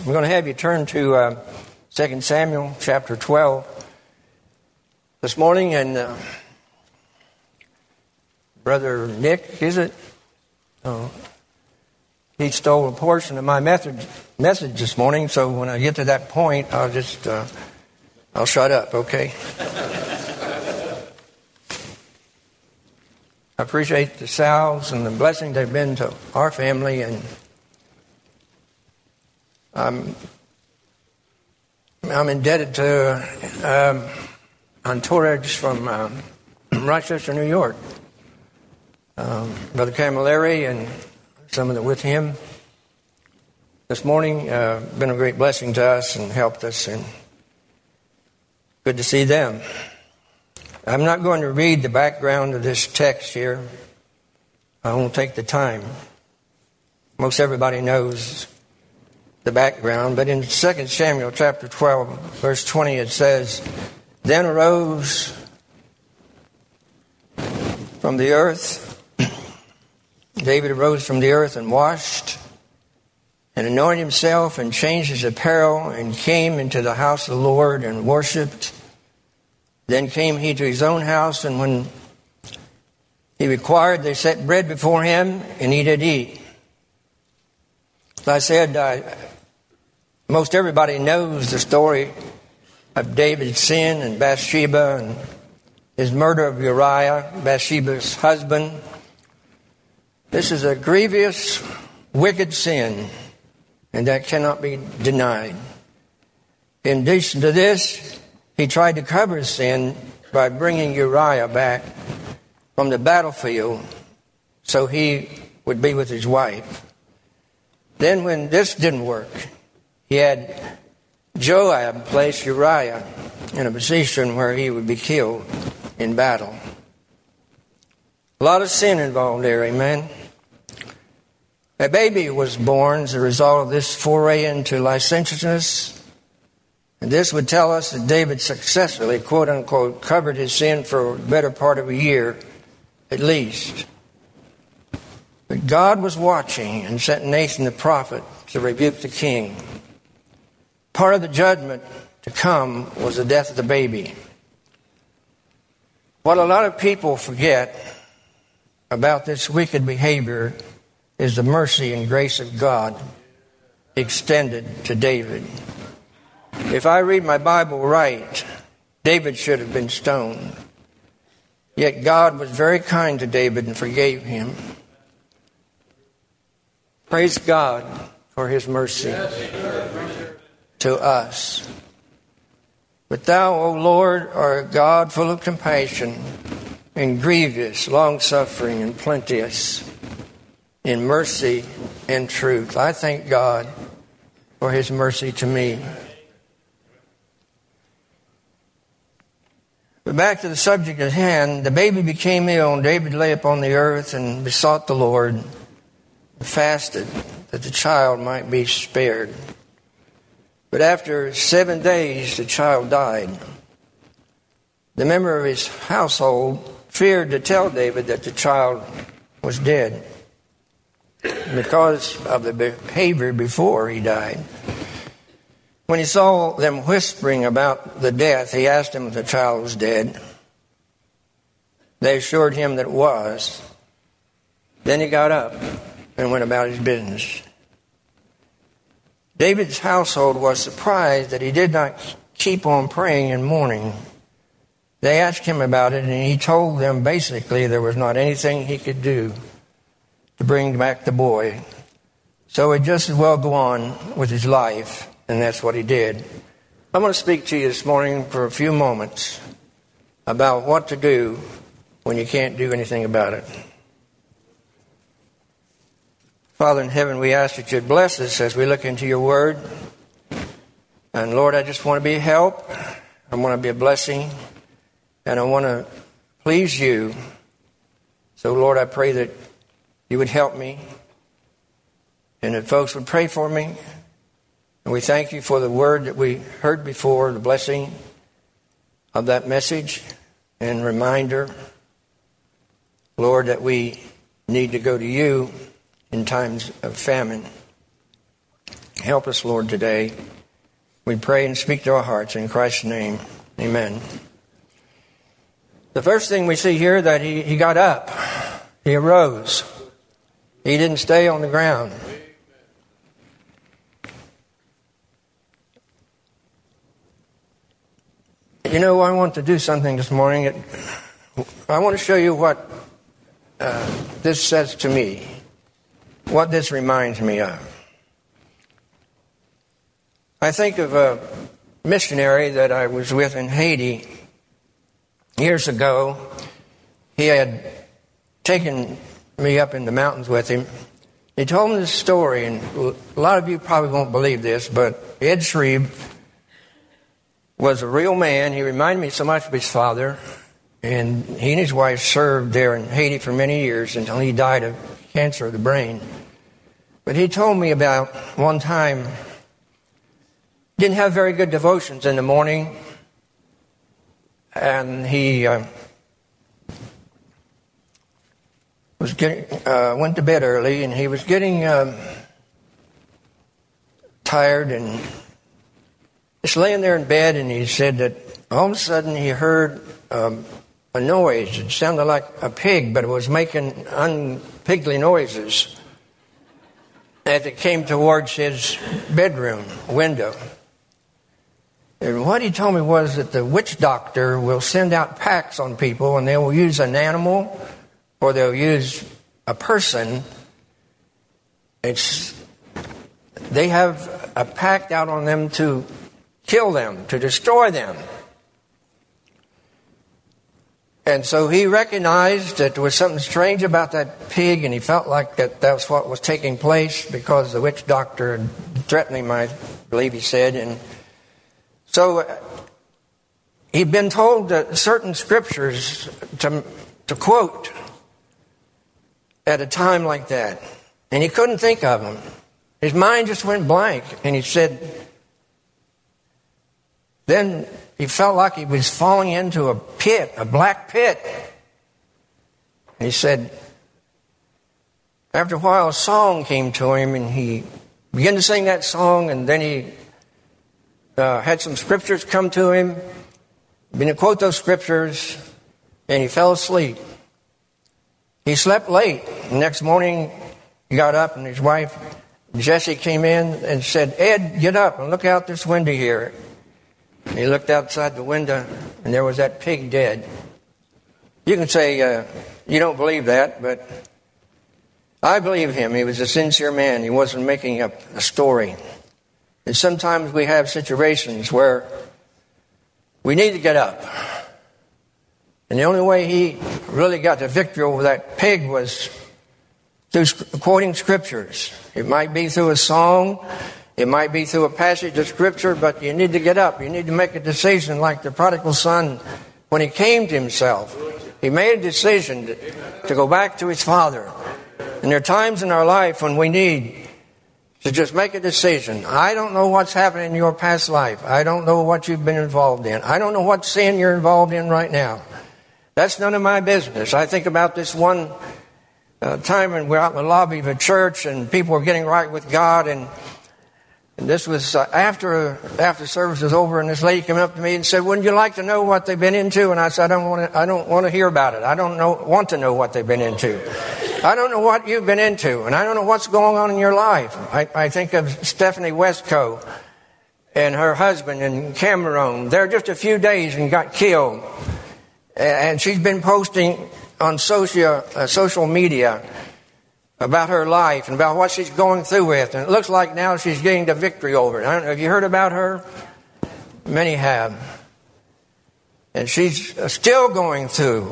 I'm going to have you turn to 2 Samuel chapter 12 this morning. And Brother Nick, is it? He stole a portion of my message this morning. So when I get to that point, I'll shut up, okay? I appreciate the salves and the blessings they've been to our family, and I'm indebted to entourage from Rochester, New York. Brother Camilleri and some of the with him this morning been a great blessing to us and helped us, and good to see them. I'm not going to read the background of this text here. I won't take the time. Most everybody knows the background, but in 2 Samuel chapter 12, verse 20, it says, "Then arose from the earth, David arose from the earth and washed and anointed himself and changed his apparel and came into the house of the Lord and worshipped. Then came he to his own house, and when he required, they set bread before him, and he did eat." As I said, most everybody knows the story of David's sin and Bathsheba and his murder of Uriah, Bathsheba's husband. This is a grievous, wicked sin, and that cannot be denied. In addition to this, he tried to cover his sin by bringing Uriah back from the battlefield so he would be with his wife. Then when this didn't work, he had Joab place Uriah in a position where he would be killed in battle. A lot of sin involved there, amen. A baby was born as a result of this foray into licentiousness. And this would tell us that David successfully, quote unquote, covered his sin for a better part of a year, at least. But God was watching and sent Nathan the prophet to rebuke the king. Part of the judgment to come was the death of the baby. What a lot of people forget about this wicked behavior is the mercy and grace of God extended to David. If I read my Bible right, David should have been stoned. Yet God was very kind to David and forgave him. Praise God for his mercy to us. But thou, O Lord, art a God full of compassion and grievous, long-suffering and plenteous in mercy and truth. I thank God for his mercy to me. But back to the subject at hand, the baby became ill, and David lay upon the earth and besought the Lord, and fasted that the child might be spared. But after 7 days, the child died. The member of his household feared to tell David that the child was dead because of the behavior before he died. When he saw them whispering about the death, he asked them if the child was dead. They assured him that it was. Then he got up and went about his business. David's household was surprised that he did not keep on praying and mourning. They asked him about it, and he told them basically there was not anything he could do to bring back the boy. So he'd just as well go on with his life, and that's what he did. I'm going to speak to you this morning for a few moments about what to do when you can't do anything about it. Father in heaven, we ask that you'd bless us as we look into your word. And Lord, I just want to be a help. I want to be a blessing. And I want to please you. So Lord, I pray that you would help me. And that folks would pray for me. And we thank you for the word that we heard before, the blessing of that message and reminder, Lord, that we need to go to you in times of famine. Help us, Lord, today. We pray and speak to our hearts in Christ's name. Amen. The first thing we see here that he got up. He arose. He didn't stay on the ground. You know, I want to do something this morning. I want to show you what this says to me, what this reminds me of. I think of a missionary that I was with in Haiti years ago. He had taken me up in the mountains with him. He told me this story, and a lot of you probably won't believe this, but Ed Shreve was a real man. He reminded me so much of his father, and he and his wife served there in Haiti for many years until he died of cancer of the brain. But he told me about one time, didn't have very good devotions in the morning, and he went to bed early, and he was getting tired and just laying there in bed, and he said that all of a sudden he heard a noise. It sounded like a pig, but it was making unpigly noises as it came towards his bedroom window. And what he told me was that the witch doctor will send out packs on people, and they will use an animal or they'll use a person. They have a pact out on them to kill them, to destroy them. And so he recognized that there was something strange about that pig, and he felt like that was what was taking place because the witch doctor had threatened him, I believe he said. And so he'd been told that certain scriptures to quote at a time like that, and he couldn't think of them. His mind just went blank, and he said, then he felt like he was falling into a pit, a black pit. And he said, after a while, a song came to him, and he began to sing that song, and then he had some scriptures come to him, began to quote those scriptures, and he fell asleep. He slept late. The next morning, he got up, and his wife, Jessie, came in and said, Ed, get up and look out this window here. And he looked outside the window, and there was that pig dead. You can say you don't believe that, but I believe him. He was a sincere man. He wasn't making up a story. And sometimes we have situations where we need to get up. And the only way he really got the victory over that pig was through quoting scriptures. It might be through a song. It might be through a passage of scripture, but you need to get up. You need to make a decision like the prodigal son when he came to himself. He made a decision to go back to his father. And there are times in our life when we need to just make a decision. I don't know what's happened in your past life. I don't know what you've been involved in. I don't know what sin you're involved in right now. That's none of my business. I think about this one time when we're out in the lobby of a church and people were getting right with God, and this was after service was over, and this lady came up to me and said, wouldn't you like to know what they've been into? And I said, I don't want to hear about it. I don't want to know what they've been into. I don't know what you've been into, and I don't know what's going on in your life. I think of Stephanie Westco and her husband in Cameroon. They're just a few days and got killed. And she's been posting on social media about her life and about what she's going through with. And it looks like now she's getting the victory over it. I don't know, have you heard about her? Many have. And she's still going through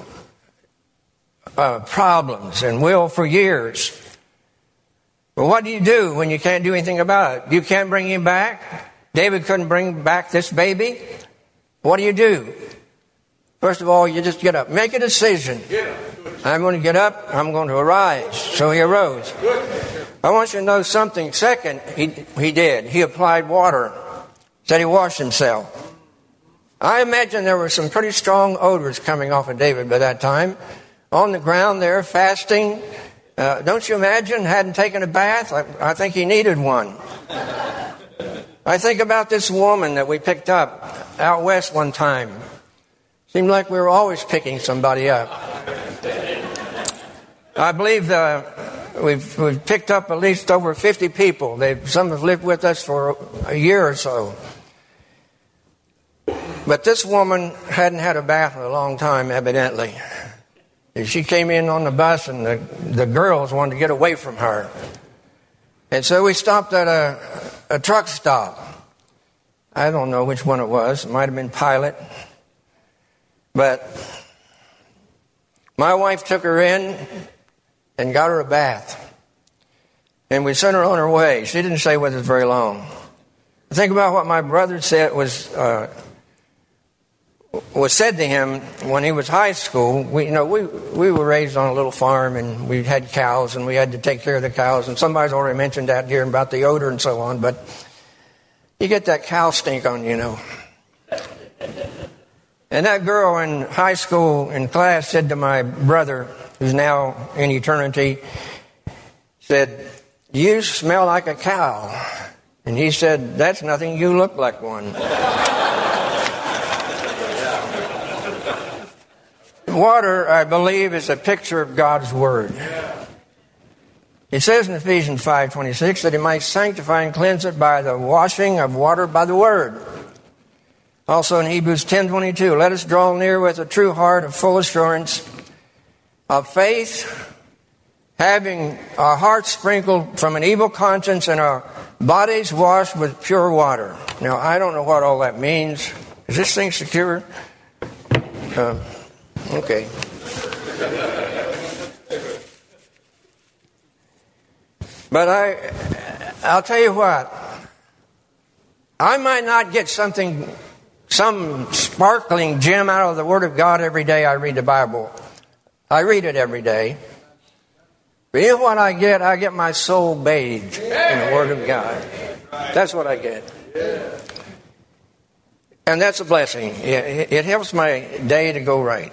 problems and will for years. But what do you do when you can't do anything about it? You can't bring him back. David couldn't bring back this baby. What do? First of all, you just get up. Make a decision. I'm going to get up. I'm going to arise. So he arose. I want you to know something. Second, he did. He applied water. Said he washed himself. I imagine there were some pretty strong odors coming off of David by that time. On the ground there, fasting. Don't you imagine, hadn't taken a bath? I think he needed one. I think about this woman that we picked up out west one time. Seemed like we were always picking somebody up. I believe we've picked up at least over 50 people. Some have lived with us for a year or so. But this woman hadn't had a bath in a long time, evidently. She came in on the bus, and the girls wanted to get away from her. And so we stopped at a truck stop. I don't know which one it was. It might have been Pilot. But my wife took her in and got her a bath. And we sent her on her way. She didn't stay with us very long. Think about what my brother said was said to him when he was high school. We were raised on a little farm, and we had cows, and we had to take care of the cows. And somebody's already mentioned that here about the odor and so on. But you get that cow stink on you, And that girl in high school in class said to my brother, who's now in eternity, said, "You smell like a cow." And he said, "That's nothing, you look like one." Water, I believe, is a picture of God's Word. It says in Ephesians 5:26 that He might sanctify and cleanse it by the washing of water by the Word. Also in Hebrews 10:22, let us draw near with a true heart of full assurance of faith, having our hearts sprinkled from an evil conscience and our bodies washed with pure water. Now, I don't know what all that means. Is this thing secure? Okay. But I'll tell you what. I might not get some sparkling gem out of the Word of God every day I read the Bible. I read it every day. But you know what I get? I get my soul bathed in the Word of God. That's what I get. And that's a blessing. It helps my day to go right.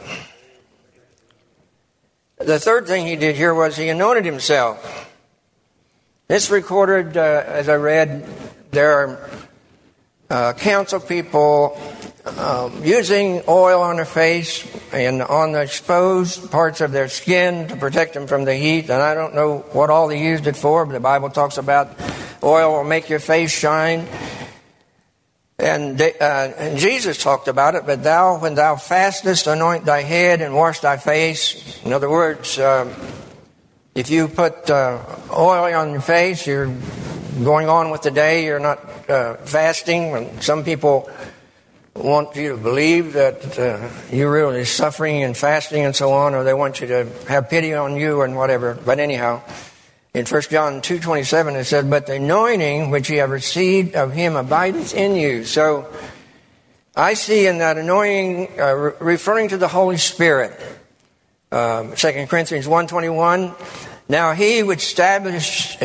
The third thing he did here was he anointed himself. It's recorded, as I read, there are accounts of people using oil on their face and on the exposed parts of their skin to protect them from the heat. And I don't know what all they used it for, but the Bible talks about oil will make your face shine. And Jesus talked about it, but thou, when thou fastest, anoint thy head and wash thy face. In other words, if you put oil on your face, you're going on with the day, you're not fasting. And some people want you to believe that you're really suffering and fasting and so on, or they want you to have pity on you and whatever. But anyhow, in 1 John 2:27 it said, but the anointing which ye have received of him abideth in you. So I see in that anointing referring to the Holy Spirit. 2 Corinthians 1:21, now he which established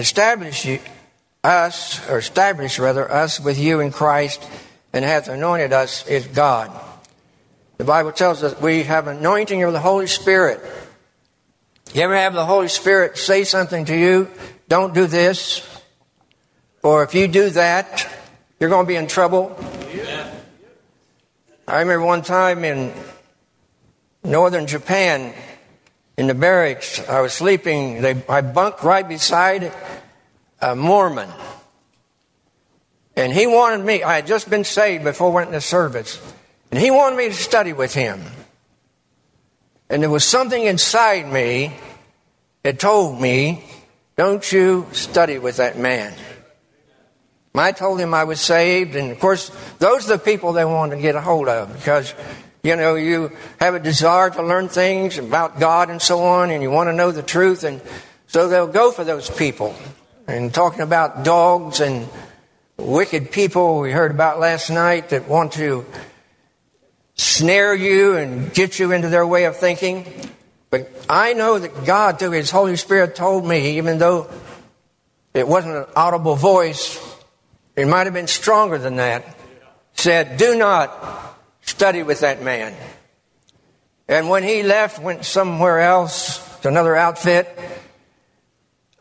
us with you in Christ and hath anointed us is God. The Bible tells us we have anointing of the Holy Spirit. You ever have the Holy Spirit say something to you? Don't do this. Or if you do that, you're going to be in trouble. Yeah. I remember one time in northern Japan, in the barracks, I was sleeping. I bunked right beside a Mormon. And he wanted me, I had just been saved before I went into service. And he wanted me to study with him. And there was something inside me that told me, don't you study with that man. I told him I was saved. And of course, those are the people they want to get a hold of. Because, you have a desire to learn things about God and so on. And you want to know the truth. And so they'll go for those people. And talking about dogs and wicked people we heard about last night that want to snare you and get you into their way of thinking. But I know that God, through His Holy Spirit, told me, even though it wasn't an audible voice, it might have been stronger than that, said, do not study with that man. And when he left, went somewhere else to another outfit,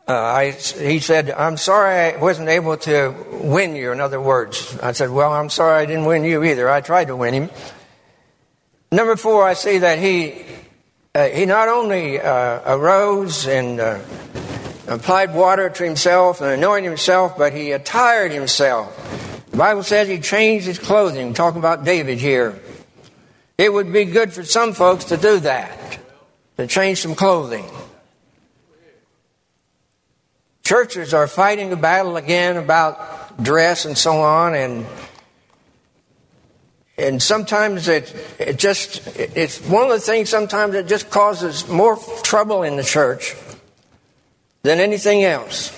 He said, I'm sorry I wasn't able to win you, in other words. I said, well, I'm sorry I didn't win you either. I tried to win him. Number 4, I see that he not only arose and applied water to himself and anointed himself, but he attired himself. The Bible says he changed his clothing. Talking about David here. It would be good for some folks to do that, to change some clothing. Churches are fighting a battle again about dress and so on, and sometimes it's one of the things sometimes that just causes more trouble in the church than anything else.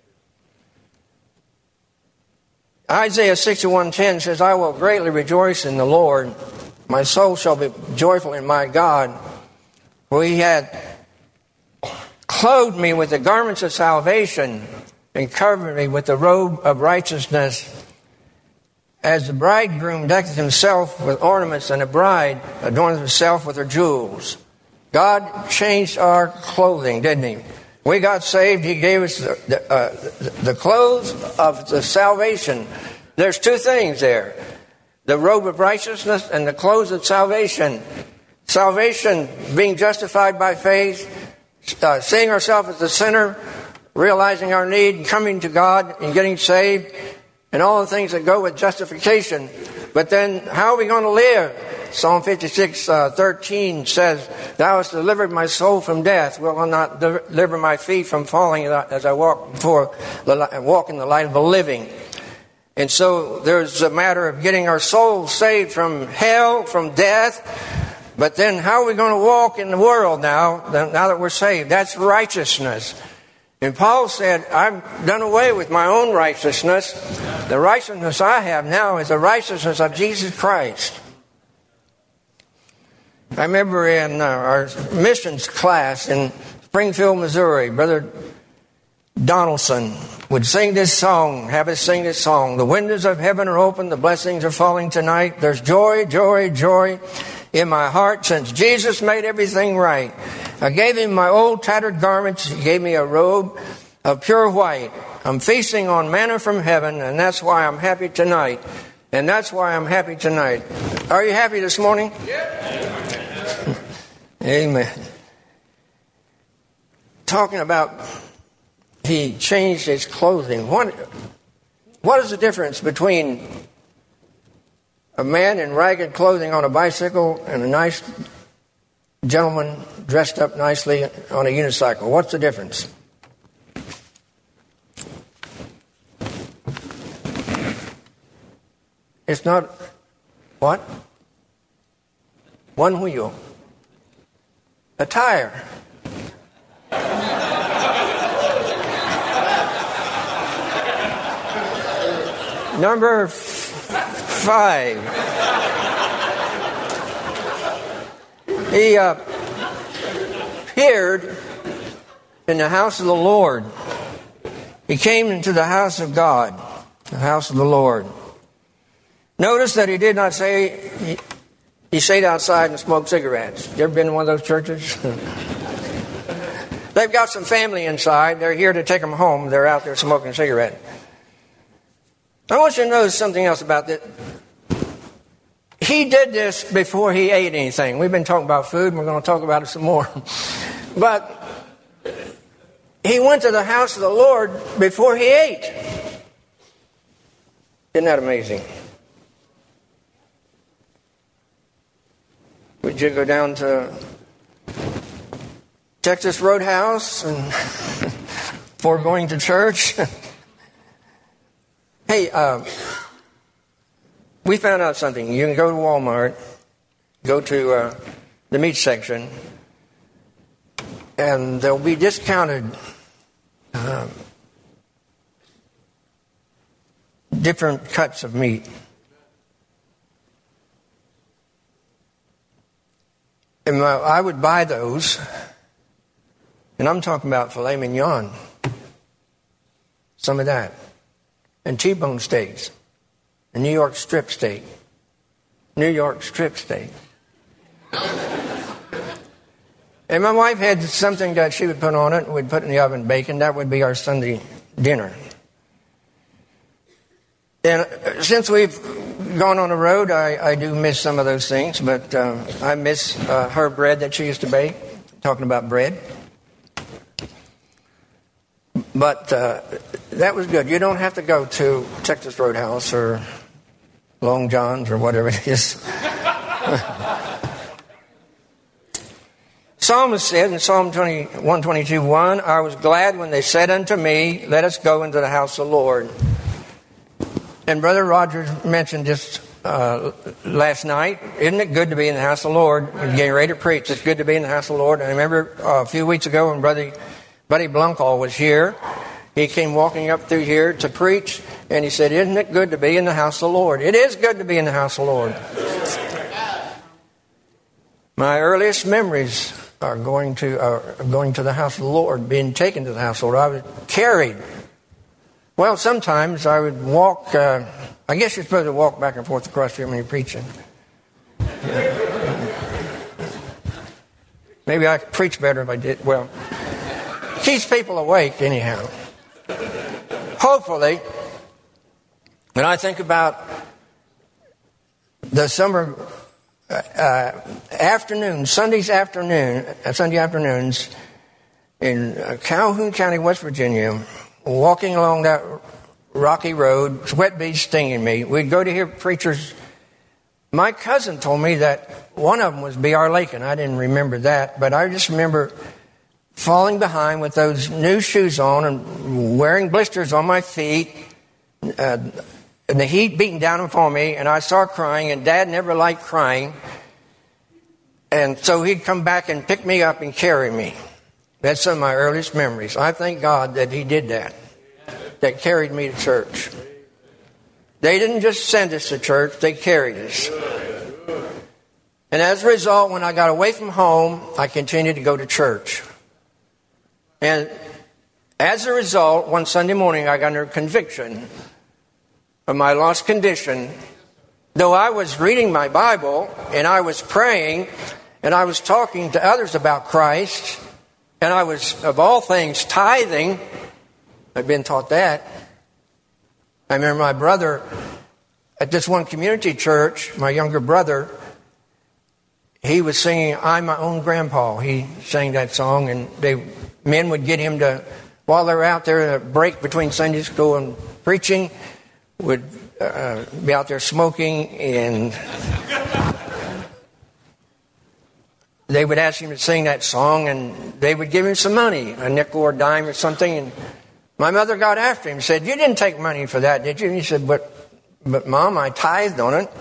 Isaiah 61:10 says, I will greatly rejoice in the Lord. My soul shall be joyful in my God. For he had clothed me with the garments of salvation and covered me with the robe of righteousness. As the bridegroom decketh himself with ornaments, and a bride adorns herself with her jewels. God changed our clothing, didn't he? We got saved. He gave us the clothes of the salvation. There's 2 things there. The robe of righteousness and the clothes of salvation. Salvation, being justified by faith, seeing ourselves as a sinner, realizing our need, coming to God and getting saved, and all the things that go with justification. But then, how are we going to live? Psalm 56:13 says, Thou hast delivered my soul from death. Will I not deliver my feet from falling as I walk in the light of the living? And so there's a matter of getting our souls saved from hell, from death. But then how are we going to walk in the world now that we're saved? That's righteousness. And Paul said, I've done away with my own righteousness. The righteousness I have now is the righteousness of Jesus Christ. I remember in our missions class in Springfield, Missouri, Brother Donaldson would sing this song, have us sing this song. The windows of heaven are open, the blessings are falling tonight. There's joy, joy, joy in my heart since Jesus made everything right. I gave him my old tattered garments. He gave me a robe of pure white. I'm feasting on manna from heaven, and that's why I'm happy tonight. And that's why I'm happy tonight. Are you happy this morning? Yeah. Amen. Talking about he changed his clothing. What is the difference between a man in ragged clothing on a bicycle and a nice gentleman dressed up nicely on a unicycle? What's the difference? It's not what? One wheel. A tire. Number 5. He appeared in the house of the Lord. He came into the house of God, the house of the Lord. Notice that he did not say he stayed outside and smoked cigarettes. You ever been in one of those churches? They've got some family inside. They're here to take them home. They're out there smoking a cigarette. I want you to notice something else about this. He did this before he ate anything. We've been talking about food, and we're going to talk about it some more. But he went to the house of the Lord before he ate. Isn't that amazing? Would you go down to Texas Roadhouse and before going to church? Hey, we found out something. You can go to Walmart, go to the meat section, and there'll be discounted different cuts of meat. And I would buy those, and I'm talking about filet mignon, some of that, and T-bone steaks, and New York strip steak. And my wife had something that she would put on it, and we'd put in the oven bacon. That would be our Sunday dinner. And since we've gone on the road, I do miss some of those things, but I miss her bread that she used to bake, talking about bread. But that was good. You don't have to go to Texas Roadhouse or Long John's or whatever it is. Psalmist said in Psalm 122:1, I was glad when they said unto me, let us go into the house of the Lord. And Brother Rogers mentioned this last night. Isn't it good to be in the house of the Lord? When you're getting ready to preach, it's good to be in the house of the Lord. And I remember a few weeks ago when Buddy Blunkall was here, he came walking up through here to preach, and he said, isn't it good to be in the house of the Lord? It is good to be in the house of the Lord. My earliest memories are going to the house of the Lord, being taken to the house of the Lord. I was carried. Well, sometimes I would walk, I guess you're supposed to walk back and forth across here when you're preaching. Maybe I could preach better if I did. Well, keeps people awake anyhow. Hopefully, when I think about the summer Sunday afternoons in Calhoun County, West Virginia, walking along that rocky road, sweat beads stinging me. We'd go to hear preachers. My cousin told me that one of them was B.R. Lakin. I didn't remember that, but I just remember falling behind with those new shoes on and wearing blisters on my feet, and the heat beating down upon me, and I started crying, and Dad never liked crying. And so he'd come back and pick me up and carry me. That's some of my earliest memories. I thank God that he did that carried me to church. They didn't just send us to church, they carried us. And as a result, when I got away from home, I continued to go to church. And as a result, one Sunday morning, I got under conviction of my lost condition. Though I was reading my Bible, and I was praying, and I was talking to others about Christ, and I was, of all things, tithing. I've been taught that. I remember my brother at this one community church, my younger brother, he was singing, I'm My Own Grandpa. He sang that song, and men would get him to, while they were out there in a break between Sunday school and preaching, would be out there smoking, and they would ask him to sing that song, and they would give him some money, a nickel or a dime or something. And my mother got after him and said, you didn't take money for that, did you? And he said, but Mom, I tithed on it.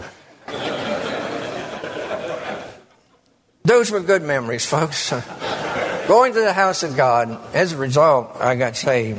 Those were good memories, folks. Going to the house of God. As a result, I got saved.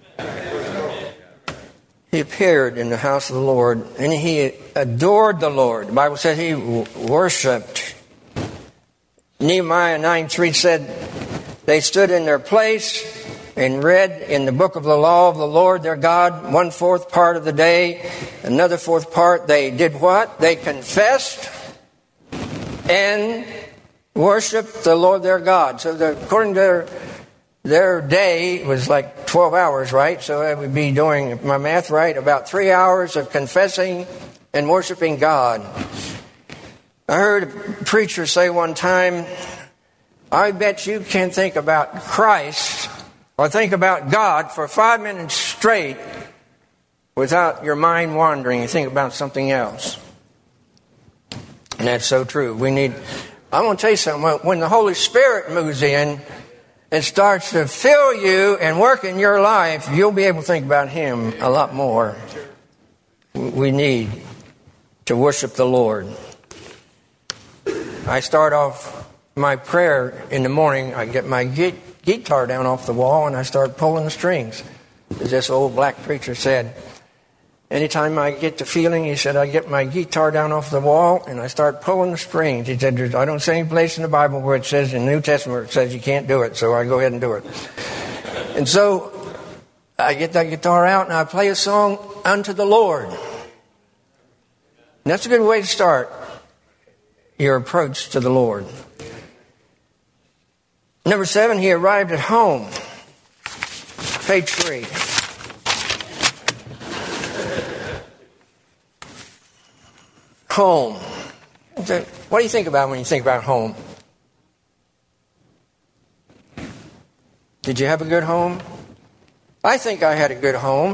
He appeared in the house of the Lord, and he adored the Lord. The Bible says he worshipped. Nehemiah 9:3 said, they stood in their place and read in the book of the law of the Lord their God 1/4 part of the day. Another 4th part, they did what? They confessed and worshiped the Lord their God. So according to their day was like 12 hours, right? So I would be doing, if my math right, about 3 hours of confessing and worshiping God. I heard a preacher say one time, I bet you can't think about Christ or think about God for 5 minutes straight without your mind wandering and think about something else. And that's so true. I want to tell you something. When the Holy Spirit moves in and starts to fill you and work in your life, you'll be able to think about Him a lot more. We need to worship the Lord. I start off my prayer in the morning. I get my guitar down off the wall and I start pulling the strings. As this old black preacher said, anytime I get the feeling, he said, I get my guitar down off the wall and I start pulling the strings. He said, I don't see any place in the Bible where it says, in the New Testament, where it says you can't do it, so I go ahead and do it. And so I get that guitar out and I play a song unto the Lord. And that's a good way to start your approach to the Lord. Number 7, he arrived at home. Page 3. Home. What do you think about when you think about home? Did you have a good home? I think I had a good home.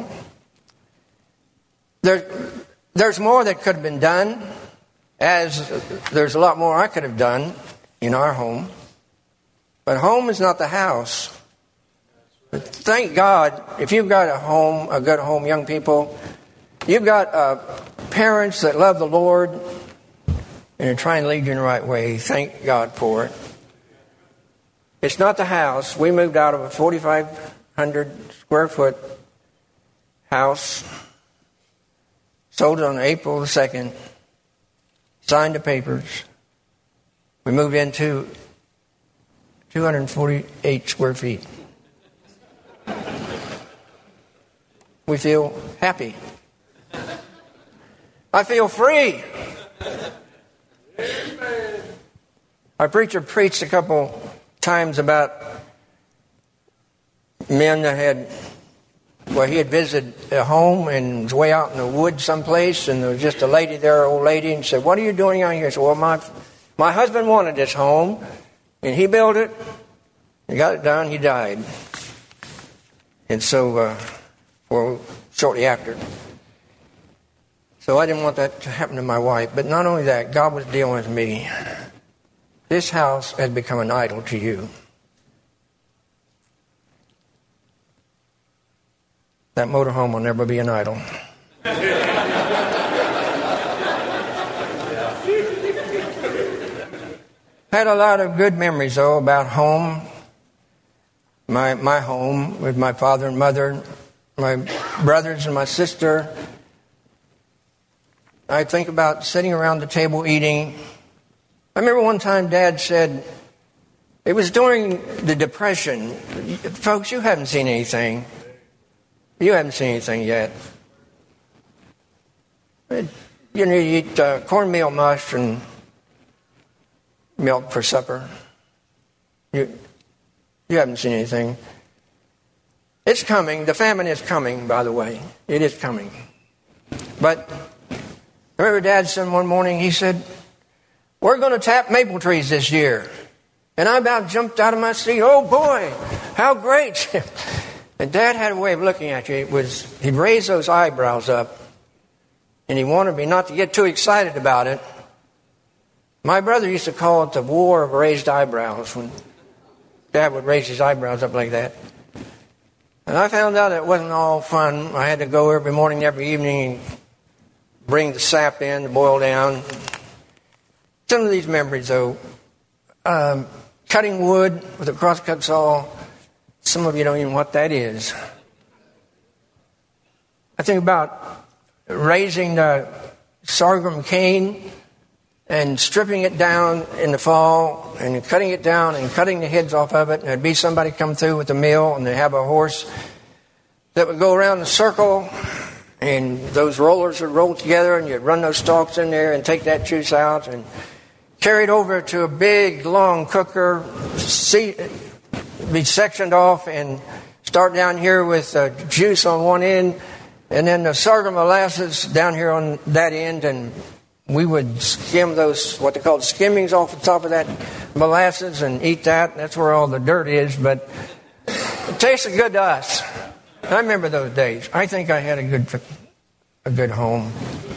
There's more that could have been done, as there's a lot more I could have done in our home. But home is not the house. But thank God, if you've got a home, a good home, young people, you've got parents that love the Lord and are trying to lead you in the right way. Thank God for it. It's not the house. We moved out of a 4,500 square foot house, sold it on April the 2nd, signed the papers. We moved into 248 square feet. We feel happy. I feel free. Our preacher preached a couple times about men that he had visited a home and was way out in the woods someplace, and there was just a lady there, an old lady, and said, "What are you doing out here?" I said, "Well, my husband wanted this home, and he built it. He got it done. He died." And so, shortly after. So I didn't want that to happen to my wife. But not only that, God was dealing with me. This house has become an idol to you. That motorhome will never be an idol. Had a lot of good memories, though, about home. My home with my father and mother, my brothers and my sister. I think about sitting around the table eating. I remember one time Dad said, it was during the Depression. Folks, you haven't seen anything. You haven't seen anything yet. You eat cornmeal mush and milk for supper. You haven't seen anything. It's coming. The famine is coming, by the way. It is coming. But I remember Dad said one morning, he said, "We're going to tap maple trees this year." And I about jumped out of my seat. Oh boy, how great. And Dad had a way of looking at you. He'd raise those eyebrows up, and he wanted me not to get too excited about it. My brother used to call it the war of raised eyebrows, when Dad would raise his eyebrows up like that. And I found out it wasn't all fun. I had to go every morning, every evening, and bring the sap in to boil down. Some of these memories, though, cutting wood with a crosscut saw. Some of you don't even know what that is. I think about raising the sorghum cane and stripping it down in the fall and cutting it down and cutting the heads off of it. And there'd be somebody come through with a mill, and they'd have a horse that would go around the circle, and those rollers would roll together, and you'd run those stalks in there and take that juice out and carry it over to a big, long cooker, be sectioned off, and start down here with juice on one end, and then the sorghum molasses down here on that end, and we would skim those, what they call skimmings, off the top of that molasses and eat that. That's where all the dirt is, but it tasted good to us. I remember those days. I think I had a good home.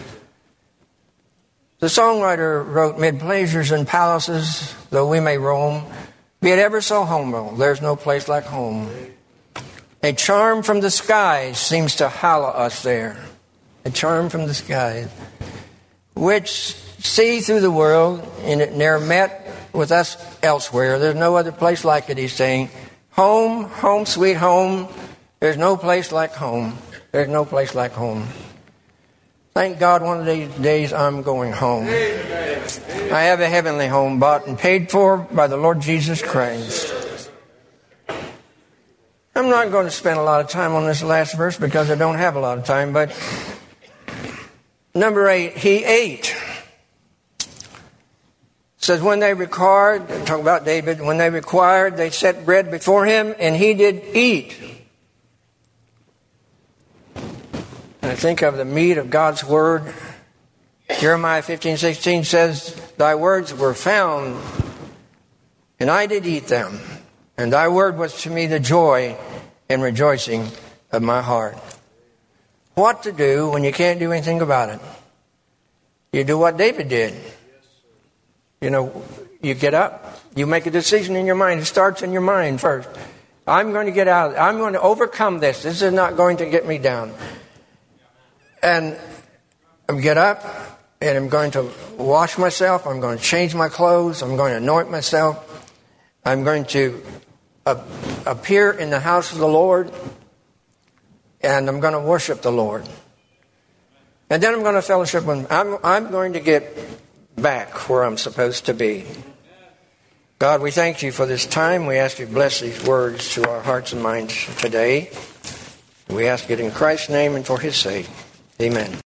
The songwriter wrote, "Mid pleasures and palaces, though we may roam, be it ever so humble, there's no place like home. A charm from the skies seems to hallow us there. A charm from the skies, which see through the world, and it ne'er met with us elsewhere. There's no other place like it," he's saying. Home, home, sweet home. There's no place like home. There's no place like home. Thank God one of these days I'm going home. Amen. I have a heavenly home bought and paid for by the Lord Jesus Christ. I'm not going to spend a lot of time on this last verse because I don't have a lot of time, but number 8, he ate. says, when they required, talk about David, when they required, they set bread before him, and he did eat. And I think of the meat of God's word. Jeremiah 15:16 says, thy words were found, and I did eat them. And thy word was to me the joy and rejoicing of my heart. What to do when you can't do anything about it? You do what David did. You get up, you make a decision in your mind. It starts in your mind first. I'm going to get out. I'm going to overcome this. This is not going to get me down. And I get up, and I'm going to wash myself. I'm going to change my clothes. I'm going to anoint myself. I'm going to appear in the house of the Lord, and I'm going to worship the Lord. And then I'm going to fellowship with him. I'm going to get back where I'm supposed to be. God, we thank you for this time. We ask you to bless these words to our hearts and minds today. We ask it in Christ's name and for his sake. Amen.